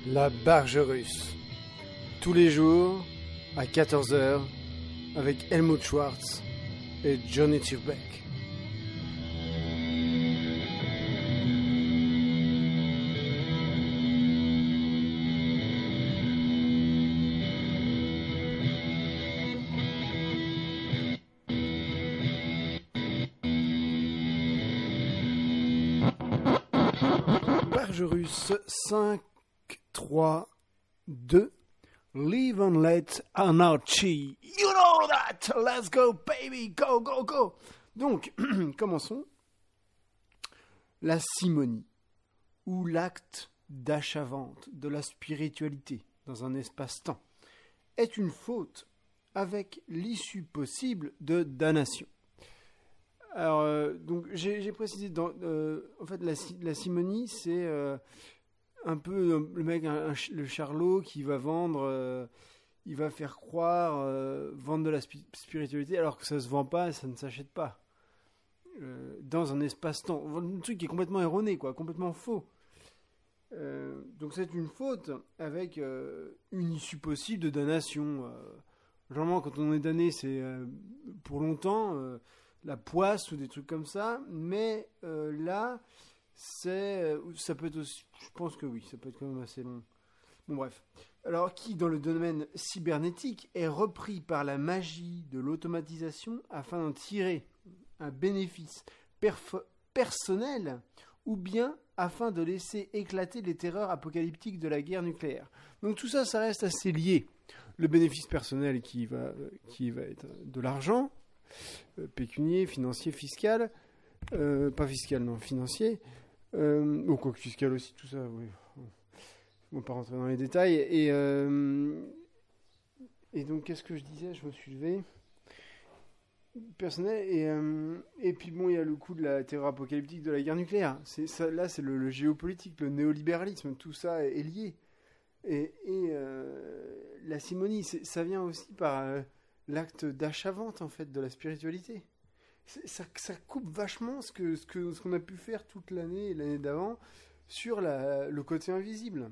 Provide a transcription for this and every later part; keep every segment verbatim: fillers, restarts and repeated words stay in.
La Barge Russe. Tous les jours, à quatorze heures, avec Helmut Schwartz et Johnny Tuvbeck. Barge Russe cinq, trois, deux. Live and let anarchy. You know that. Let's go, baby. Go, go, go. Donc, commençons. La simonie, ou l'acte d'achat-vente de la spiritualité dans un espace-temps, est une faute avec l'issue possible de damnation. Alors, euh, donc, j'ai, j'ai précisé, dans, euh, en fait, la, la simonie, c'est euh, un peu euh, le mec, un, un, le charlot qui va vendre, euh, il va faire croire, euh, vendre de la spi- spiritualité alors que ça se vend pas, ça ne s'achète pas. Euh, dans un espace-temps. Un truc qui est complètement erroné, quoi, complètement faux. Euh, donc, c'est une faute avec euh, une issue possible de damnation. Euh, généralement, quand on est damné, c'est euh, pour longtemps. Euh, la poisse ou des trucs comme ça, mais euh, là, c'est, ça peut être aussi, je pense que oui, ça peut être quand même assez long. Bon bref, alors qui dans le domaine cybernétique est repris par la magie de l'automatisation afin d'en tirer un bénéfice perf- personnel ou bien afin de laisser éclater les terreurs apocalyptiques de la guerre nucléaire. Donc tout ça, ça reste assez lié. Le bénéfice personnel qui va, qui va être de l'argent, Euh, pécunier, financier, fiscal, euh, pas fiscal, non, financier, euh, ou quoi que fiscal aussi, tout ça, oui. On ne va pas rentrer dans les détails. Et, euh, et donc, qu'est-ce que je disais ? Je me suis levé. Personnel, et, euh, et puis bon, il y a le coup de la terreur apocalyptique de la guerre nucléaire. C'est, ça, là, c'est le, le géopolitique, le néolibéralisme, tout ça est, est lié. Et, et euh, la simonie, c'est, ça vient aussi par... Euh, l'acte d'achat-vente en fait de la spiritualité. C'est, ça, ça coupe vachement ce que, ce que ce qu'on a pu faire toute l'année et l'année d'avant sur la, le côté invisible.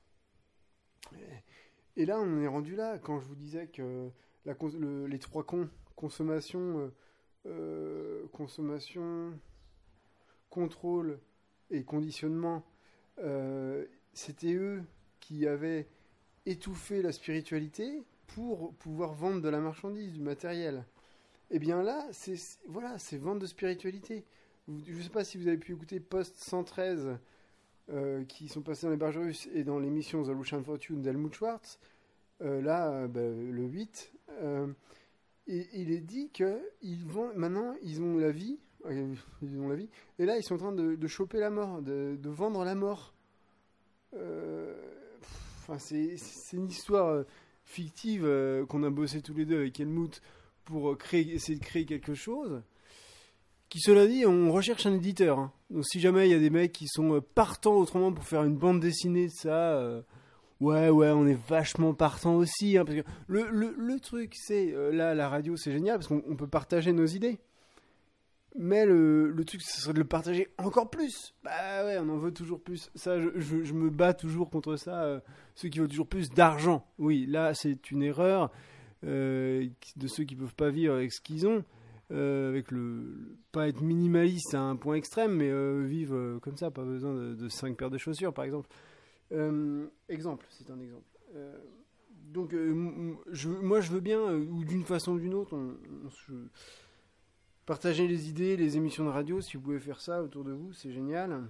Et, et là, on est rendu là quand je vous disais que la, le, les trois cons, consommation, euh, euh, consommation, contrôle et conditionnement, euh, c'était eux qui avaient étouffé la spiritualité pour pouvoir vendre de la marchandise, du matériel. Et bien là, c'est, c'est, voilà, c'est vente de spiritualité. Je ne sais pas si vous avez pu écouter Post cent treize, euh, qui sont passés dans les Barges Russes et dans l'émission The Russian Fortune d'Helmut Schwartz. Euh, là, euh, bah, le huit. Euh, et il est dit qu'ils vont, maintenant, ils ont la vie. Ils ont la vie. Et là, ils sont en train de, de choper la mort, de, de vendre la mort. Euh, enfin, c'est, c'est une histoire... Euh, fictive euh, qu'on a bossé tous les deux avec Helmut pour créer, essayer de créer quelque chose qui, cela dit, on recherche un éditeur, hein. Donc si jamais il y a des mecs qui sont partants autrement pour faire une bande dessinée de ça, euh, ouais ouais on est vachement partants aussi, hein, parce que le, le, le truc c'est euh, là la radio c'est génial parce qu'on on peut partager nos idées, mais le, le truc ce serait de le partager encore plus. Bah ouais, on en veut toujours plus. Ça, je, je, je me bats toujours contre ça. Euh, ceux qui veulent toujours plus d'argent. Oui, là, c'est une erreur euh, de ceux qui peuvent pas vivre avec ce qu'ils ont. Euh, avec le, le pas être minimaliste à un point extrême, mais euh, vivre euh, comme ça, pas besoin de, de cinq paires de chaussures, par exemple. Euh, exemple, c'est un exemple. Euh, donc, euh, je, moi, je veux bien, euh, ou d'une façon ou d'une autre, on, on se... Partagez les idées, les émissions de radio, si vous pouvez faire ça autour de vous, c'est génial.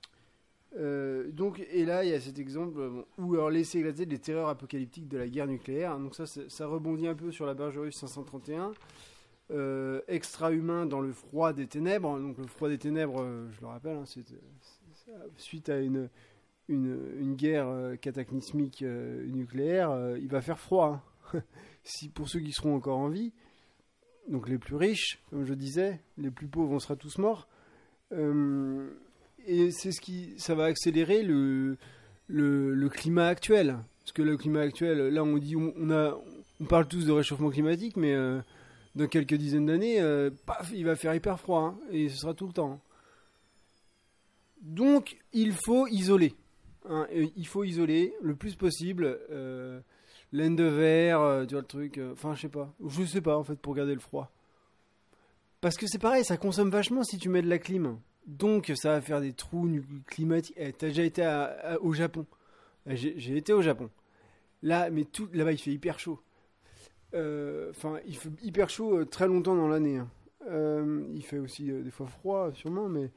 Euh, donc, et là, il y a cet exemple bon, où alors laisser éclater les terreurs apocalyptiques de la guerre nucléaire. Donc ça, ça rebondit un peu sur la Barge Russe cinq cent trente et un. Euh, extra-humain dans le froid des ténèbres. Donc le froid des ténèbres, euh, je le rappelle, hein, c'est, c'est, c'est, suite à une, une, une guerre euh, cataclysmique euh, nucléaire, euh, il va faire froid. Hein. Si, pour ceux qui seront encore en vie. Donc les plus riches, comme je disais, les plus pauvres, on sera tous morts. Euh, et c'est ce qui, ça va accélérer le, le, le climat actuel. Parce que le climat actuel, là on dit, on, on, a, on parle tous de réchauffement climatique, mais euh, dans quelques dizaines d'années, euh, paf, il va faire hyper froid, hein, et ce sera tout le temps. Donc il faut isoler. hein, il faut isoler le plus possible. Euh, laine de verre, euh, tu vois le truc. Enfin, euh, je sais pas. Je sais pas en fait pour garder le froid. Parce que c'est pareil, ça consomme vachement si tu mets de la clim. Donc ça va faire des trous climatiques. Eh, t'as déjà été à, à, au Japon. J'ai, j'ai été au Japon. Là, mais tout là-bas, il fait hyper chaud. Enfin, euh, il fait hyper chaud euh, très longtemps dans l'année. Hein. Euh, il fait aussi euh, des fois froid, sûrement, mais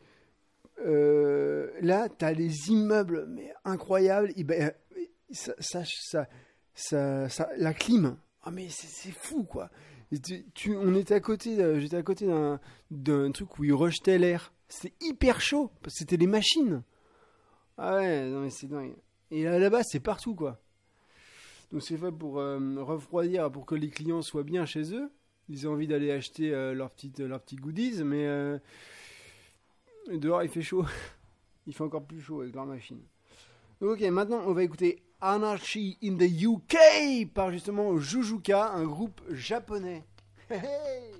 euh, là, t'as les immeubles, mais incroyables. Et ben, ça, ça, ça, ça, ça, la clim. Ah, mais c'est, c'est fou, quoi. Et tu, tu, on était à côté, euh, j'étais à côté d'un, d'un truc où ils rejetaient l'air. C'était hyper chaud parce que c'était les machines. Ah ouais, non mais c'est dingue. Et là, là-bas, c'est partout, quoi. Donc c'est fait pour euh, refroidir, pour que les clients soient bien chez eux. Ils ont envie d'aller acheter euh, leurs petites leurs petits goodies, mais euh, dehors il fait chaud. Il fait encore plus chaud avec leur machine. Donc, ok, maintenant on va écouter Anarchy in the U K par justement Jujuka, un groupe japonais. Hey, hey.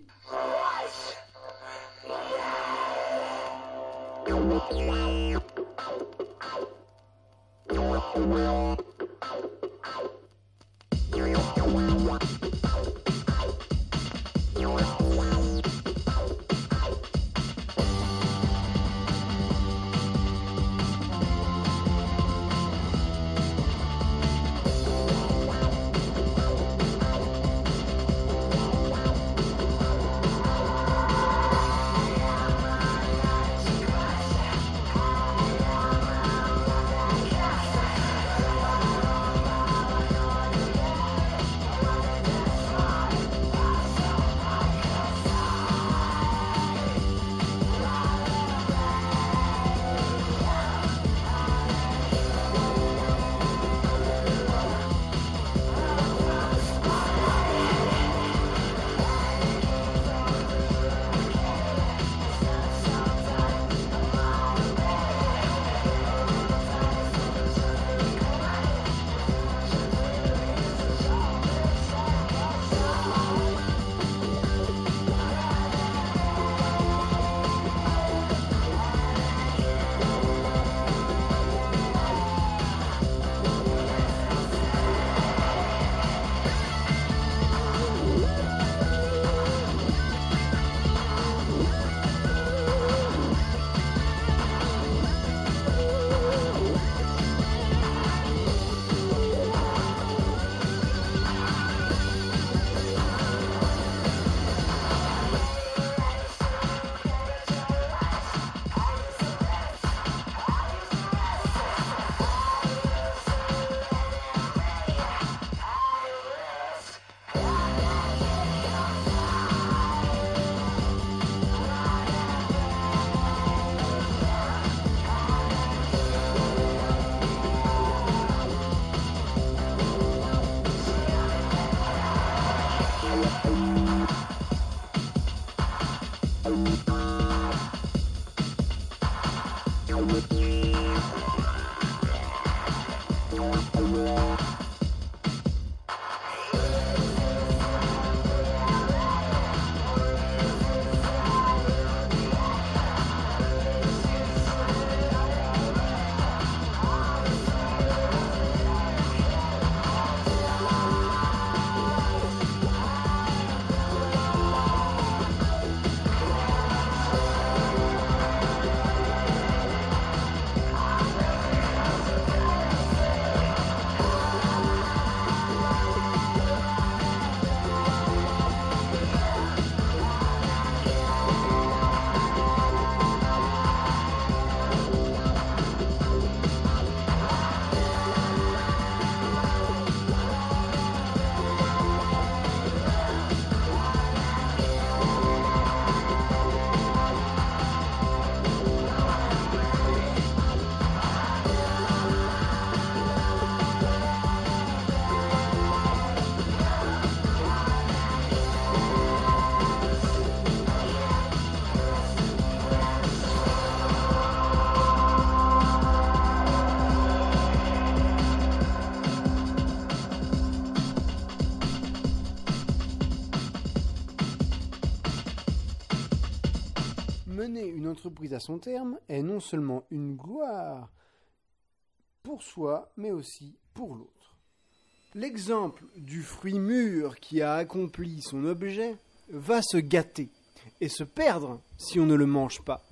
Mener une entreprise à son terme est non seulement une gloire, pour soi, mais aussi pour l'autre. L'exemple du fruit mûr qui a accompli son objet va se gâter et se perdre si on ne le mange pas.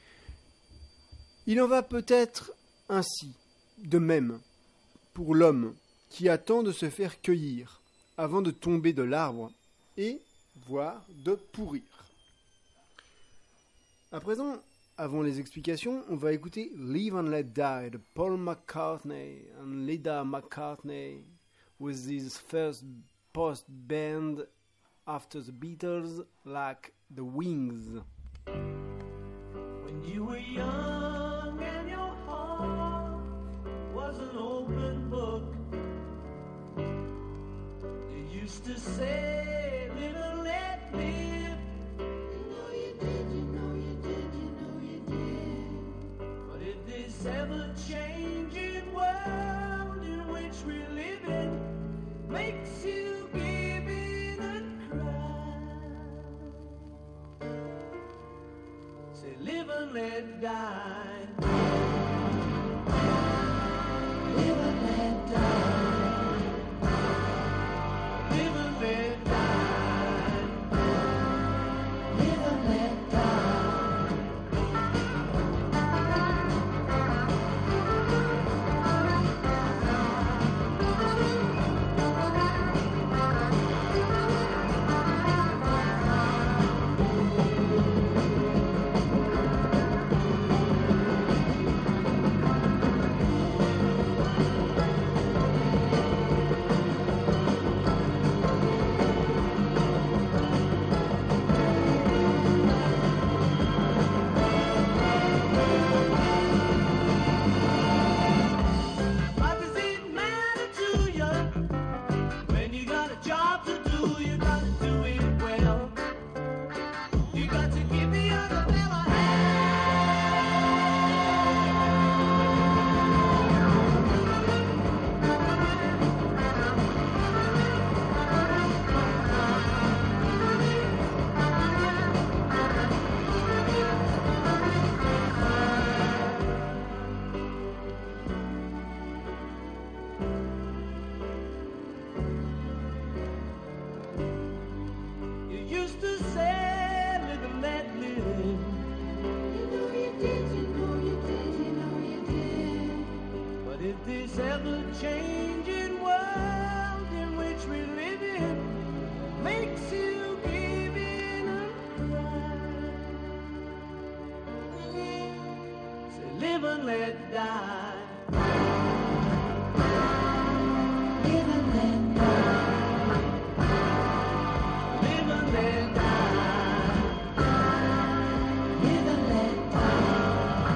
Il en va peut-être ainsi, de même, pour l'homme qui attend de se faire cueillir avant de tomber de l'arbre et, voire, de pourrir. À présent, avant les explications, on va écouter Live and Let Die de Paul McCartney and Linda McCartney with his first post-band after the Beatles like the Wings. When you were young and your heart was an open book, you used to say, live and let live. You know you did, you know you did, you know you did. But in this ever-changing world in which we live in, makes you give it a cry. Say, live and let die. Live and let die. Live and let die. Live and let die. What does it matter to you? When you got a job to do, you gotta do it well. You got to give the other fella You used to say, live and let live. You know you did, you know you did, you know you did. But if this ever-changing world in which we live in makes you give in a cry, say, live and let die. Live and let die. Live and let die. Live and let die.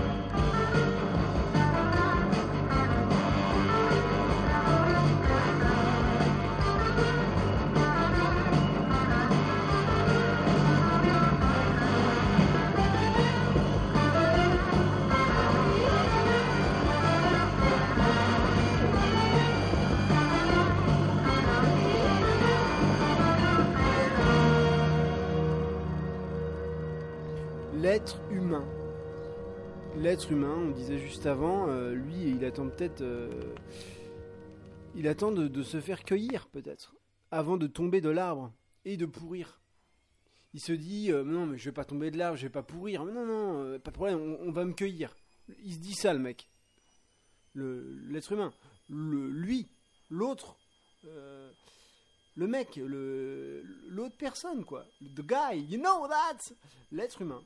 L'être humain. L'être humain, on disait juste avant, euh, lui, il attend peut-être... euh, il attend de, de se faire cueillir, peut-être, avant de tomber de l'arbre et de pourrir. Il se dit, euh, non, mais je vais pas tomber de l'arbre, je vais pas pourrir. Mais non, non, euh, pas de problème, on, on va me cueillir. Il se dit ça, le mec. Le, l'être humain. Le, lui, l'autre... euh, le mec, le, l'autre personne, quoi. The guy, you know that. L'être humain.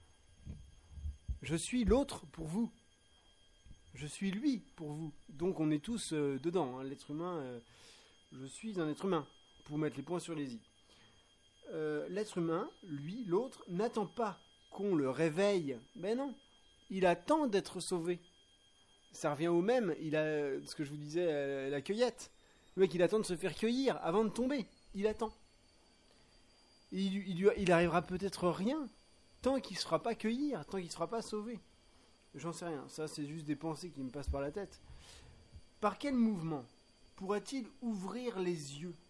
Je suis l'autre pour vous. Je suis lui pour vous. Donc on est tous euh, dedans. Hein. L'être humain, euh, je suis un être humain. Pour mettre les points sur les i. Euh, l'être humain, lui, l'autre, n'attend pas qu'on le réveille. Ben non. Il attend d'être sauvé. Ça revient au même. Il a ce que je vous disais, euh, la cueillette. Le mec, il attend de se faire cueillir avant de tomber. Il attend. Et il, il, il, il arrivera peut-être rien tant qu'il ne se fera pas cueillir, tant qu'il ne se fera pas sauver. J'en sais rien. Ça, c'est juste des pensées qui me passent par la tête. Par quel mouvement pourra-t-il ouvrir les yeux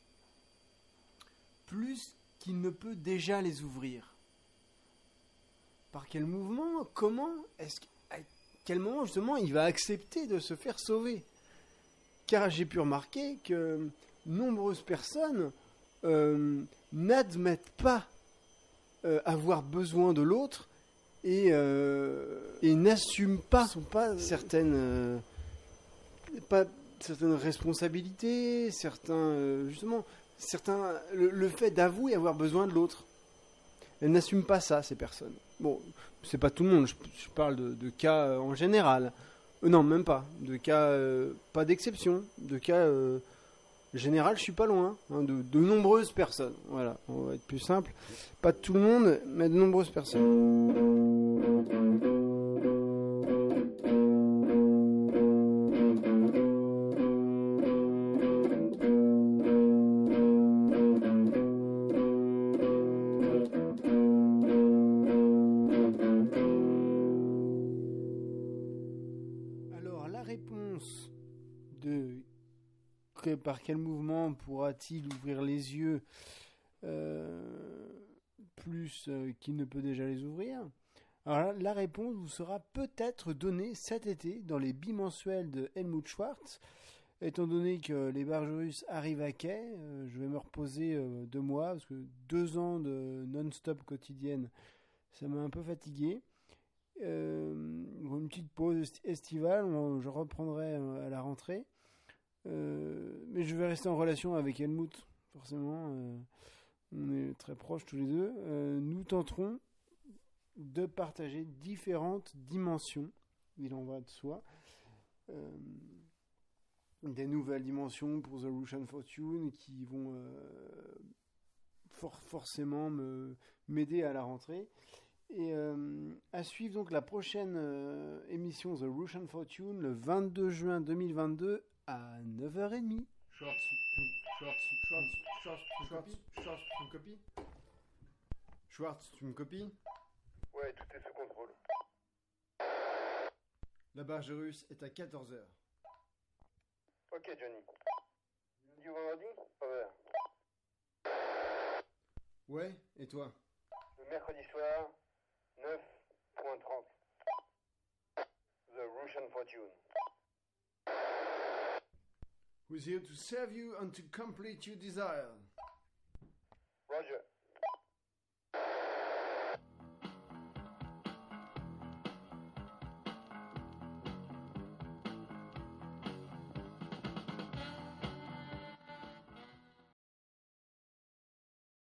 plus qu'il ne peut déjà les ouvrir? Par quel mouvement? Comment est-ce que... quel moment justement il va accepter de se faire sauver. Car j'ai pu remarquer que nombreuses personnes euh, n'admettent pas euh, avoir besoin de l'autre et, euh, et n'assument pas, sont pas certaines, euh, pas certaines responsabilités, certains euh, justement certains le, le fait d'avouer avoir besoin de l'autre. Elles n'assument pas ça, ces personnes. Bon, c'est pas tout le monde, je, je parle de, de cas euh, en général. Euh, non, même pas. De cas, euh, pas d'exception. De cas euh, général, je suis pas loin. Hein, de, de nombreuses personnes. Voilà, on va être plus simple. Pas de tout le monde, mais de nombreuses personnes. Par quel mouvement pourra-t-il ouvrir les yeux euh, plus euh, qu'il ne peut déjà les ouvrir? Alors là, la réponse vous sera peut-être donnée cet été dans les bimensuels de Helmut Schwartz. Étant donné que les barges russes arrivent à quai, euh, je vais me reposer euh, deux mois, parce que deux ans de non-stop quotidienne, ça m'a un peu fatigué. Euh, une petite pause estivale, je reprendrai à la rentrée. Euh, mais je vais rester en relation avec Helmut, forcément. Euh, on est très proches tous les deux. Euh, nous tenterons de partager différentes dimensions, il en va de soi. Euh, des nouvelles dimensions pour The Russian Fortune qui vont euh, for- forcément me, m'aider à la rentrée. Et euh, à suivre donc la prochaine euh, émission The Russian Fortune le vingt-deux juin deux mille vingt-deux à neuf heures trente. Schwartz, Schwartz, Schwartz, Schwartz, Schwartz, Schwartz, tu me copies? Schwartz, tu me copies? Ouais, tout est sous contrôle. La barge russe est à quatorze heures. Ok, Johnny. Du vendredi? Over. Ouais, et toi? Le mercredi soir, neuf point trente. The Russian Fortune. Who's here to serve you and to complete your desire? Roger.